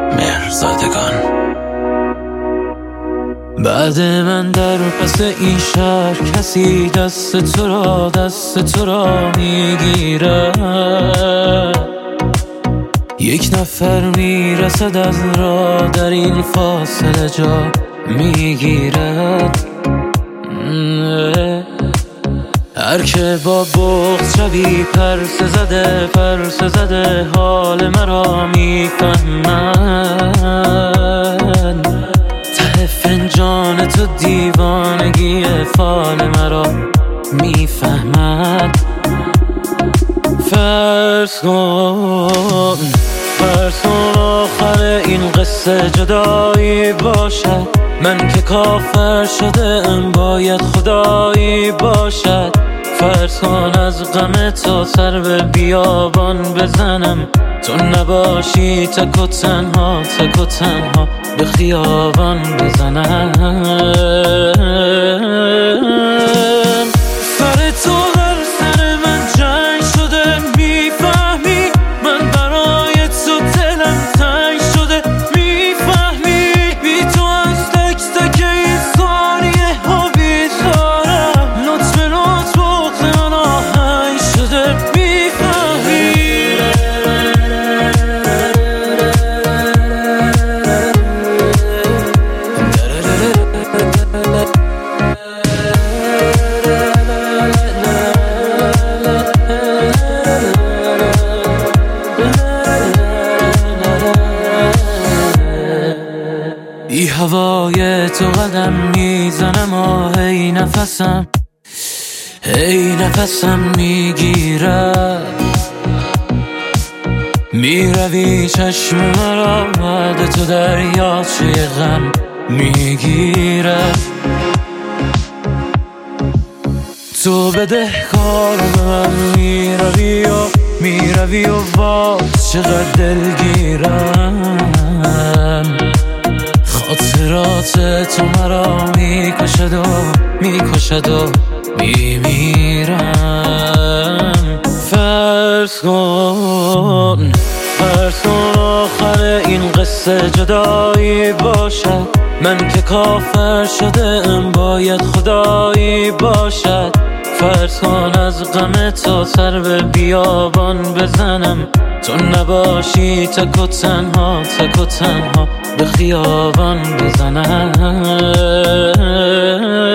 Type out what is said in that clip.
مهرزادگان. بعد من در پس این شهر کسی دست تو را میگیره، یک نفر میرسد از راه در این فاصله جا میگیرد. هر که با بغض شبی پرس زده حال مرا میفهمد. ته فنجان تو دیوانگی فال مرا میفهمد. فرض کن آخر این قصه جدایی باشد، من که کافر شده ام باید خدایی باشد. فرض کن از غم تو سر به بیابان بزنم، تو نباشی تک و تنها به خیابان بزنم. سر تو در سر من جنگ شده، میفهمی من برای تو دلم تنگ شده، میفهمی بی تو از تک این ثانیه ها بیزارم، لطف بغض من آهنگ شده، میفهمی. ای هوای تو قدم میزنم و هی نفسم میگیرد. میروی چشم مرا بعد تو دریاچه غم میگیرد. تو بدهکار به من میروی و باز چقدر دلگیرم. خاطرات تو مرا میکشد و میمیرم. فرض کن آخر این قصه جدایی باشد، من که کافر شده ام باید خدایی باشد. فرض کن از غم تو سر به بیابان بزنم، تو نباشی تک و تنها به خیابان بزنم.